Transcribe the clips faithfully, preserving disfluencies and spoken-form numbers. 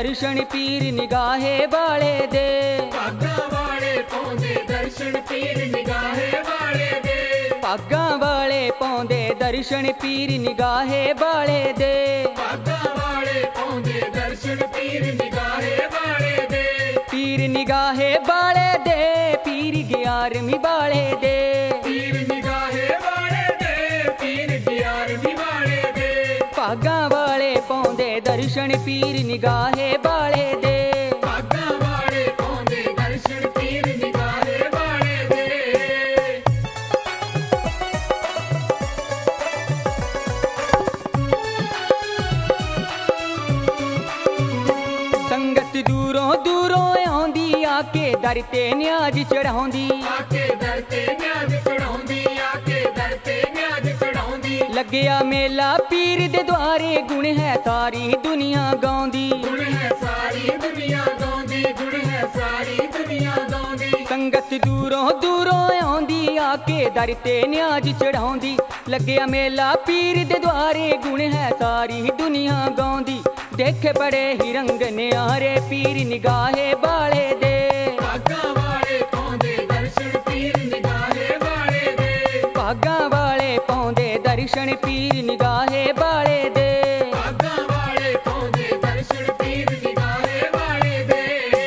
दर्शन पीर निगाहे वाले दे। भागा वाले पाउंदे दर्शन पीर निगाहे वाले दे। भागा वाले पाउंदे दर्शन पीर निगाहे वाले दे। भागा वाले पाउंदे दर्शन पीर निगाहे वाले दे। पीर निगाहे वाले दे, पीर ग्यारहवीं वाले दे। पीर निगाहे वाले दे, पीर ग्यारहवीं वाले दे। भागा वाले पाउंदे दर्शन पीर निगाहे वाले दे। भागा वाले पाउंदे दर्शन पीर निगाहे वाले दे। संगत दूरों दूरों आउंदी, आके दर ते न्याज चढ़ाउंदी। आके दर ते न्याज चढ़ाउंदी, आके दर ते न्याज चढ़ाउंदी। लगया मेला पीर दे द्वारे, गुण है सारी दुनिया गाउंदी। गुण है सारी दुनिया गाउंदी, गुण है सारी दुनिया गाउंदी। संगत दूरों दूरों आउंदी, आके दर ते न्याज चढ़ाउंदी। लगया मेला पीर दे द्वारे, गुण है सारी दुनिया गाउंदी। देखे बड़े ही रंग न्यारे, पीर निगाहे वाले दे। भागा वाले पाउंदे दर्शन पीर निगाहे वाले दे। भागा वाले पाउंदे दर्शन पीर निगाहे वाले दे। भागा वाले पाउंदे दर्शन पीर निगाहे वाले दे।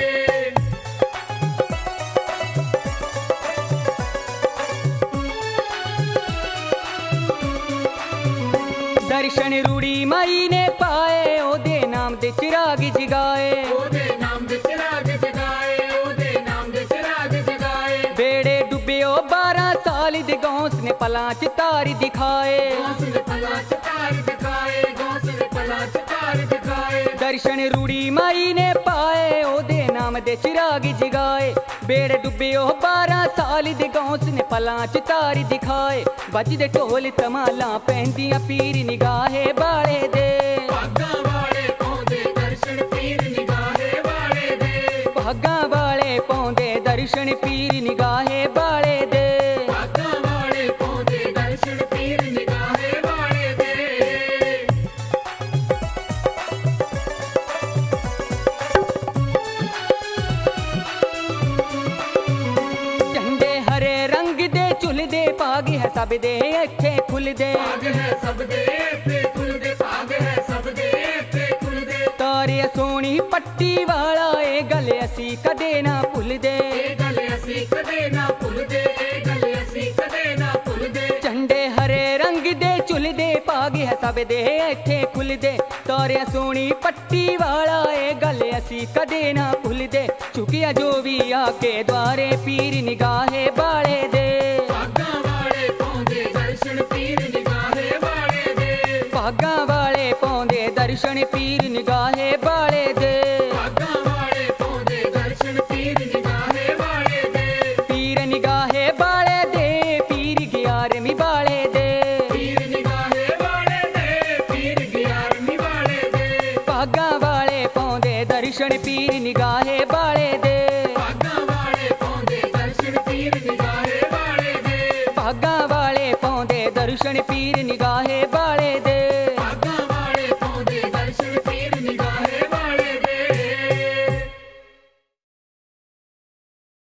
दर्शन रूड़ी माई ने पाए, ओदे नाम दे चिराग जगाए। ओदे नाम दे चिराग जगाए, ओदे नाम दे चिराग जगाए। बेड़े डुब्बियो बारह साल दे, गौस ने पलां च तार दिखाए। गौस ने पला च तार दिखाए, गौस ने पला च तार दिखाए। दर्शन रूड़ी माई ने पाए, ओदे नाम दे चिराग जगाए। बेड़े डुब्बियो बारह साल दे, गौस ने पलां च तार दिखाए। बजदे ढोल तमाला पैंदियां, पीर निगाहे वाले दे। भागा वाले पाउंदे दर्शन पीर निगाहे वाले दे। भागा वाले पाउंदे दर्शन पीर निगाहे वाले दे। भागा वाले पाउंदे दर्शन पीर निगाहे वाले दे। झंडे हरे रंग दे झुलदे, पाग है सब दे अखे खुलदे। भाग है सब दे ते खुल दे, भाग है सब दे ते खुल दे। तारे सोनी पट्टी वाला, ए गल असी कदे ना भुलदे। ए गल असी कदे ना भुल दे, ए गल असी कदे ना भुल दे। झंडे हरे रंग दे झुलदे, पाग है सब दे अखे खुलदे। तारे सोनी पट्टी वाला, ए गल असी कदे ना भुलदे। चुकिया जो भी आके द्वारे, पीर निगाहे वाले दे। भागा वाले पाउंदे दर्शन पीर निगाहे वाले दे। भागा वाले पाउंदे दर्शन पीर निगाहे वाले दे। भागा वाले पाउंदे दर्शन पीर निगाहे वाले दे। पीर निगाहे वाले दे, पीर ग्यारहवीं वाले दे। पीर निगाहे वाले दे, पीर ग्यारहवीं वाले दे। भागा वाले पाउंदे दर्शन पीर निगाहे वाले दे। भागा वाले पाउंदे दर्शन पीर निगाहे वाले दे। भागा वाले पाउंदे दर्शन पीर